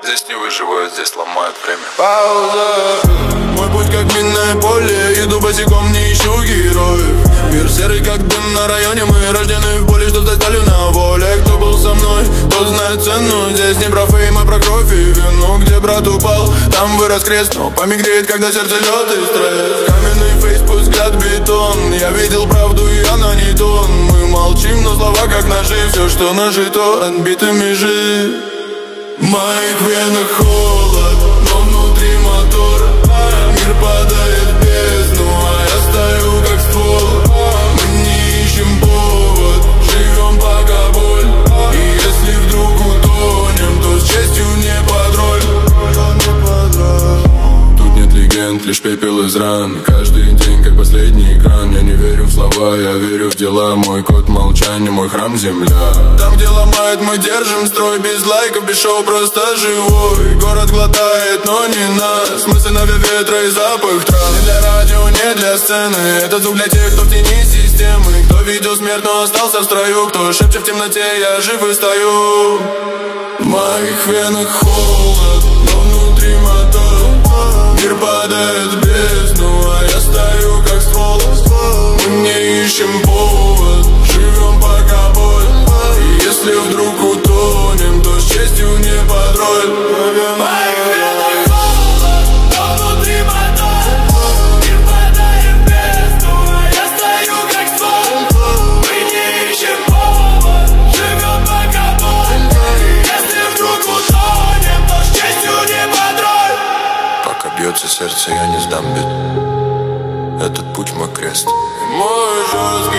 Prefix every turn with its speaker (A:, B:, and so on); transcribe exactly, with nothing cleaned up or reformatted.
A: Здесь не выживают, здесь ломают время.
B: Пауза. Мой путь как минное поле, иду босиком, не ищу героев. Мир серый как дым на районе, мы рождены в поле, что стать стали на воле. Кто был со мной, тот знает цену. Здесь не про фейм, а про кровь и вину. Где брат упал, там вырос крест. Но память греет, когда сердце лед и стресс. Каменный фейс, пусть взгляд бетон. Я видел правду, и она не тон. Мы молчим, но слова как ножи. Все, что нажито, отбитыми жив. В моих венах холод, но внутри мотор. Мир падает в бездну, а я стою как ствол. Мы не ищем повод, живем пока боль. И если вдруг утонем, то с честью не под роль. Тут нет легенд, лишь пепел из ран. Каждый день как последний экран. Я не верю в слова, я верю в дела. Мой код молчания, мой храм земля. Там, где ломает, мы держим строй. Без лайков, без шоу, просто живой. Город глотает, но не нас. Мысленного ветра и запах трав. Не для радио, не для сцены. Это звук для тех, кто в тени системы. Кто видел смерть, но остался в строю. Кто шепчет в темноте, я жив и стою. В моих венах холод, но внутри мотор. Мир падает в бездну, а я стою как ствол. Мы не ищем повод, живем пока боль. И если вдруг утонем, то с честью не под роль. В моих венах холод, но внутри мотор. Мир падает в бездну, а я стою как ствол. Мы не ищем повод, живем пока боль. И если вдруг утонем, то с честью не под роль. Пока бьется сердце, я не сдам бит. Этот путь мой крест. Мой жесткий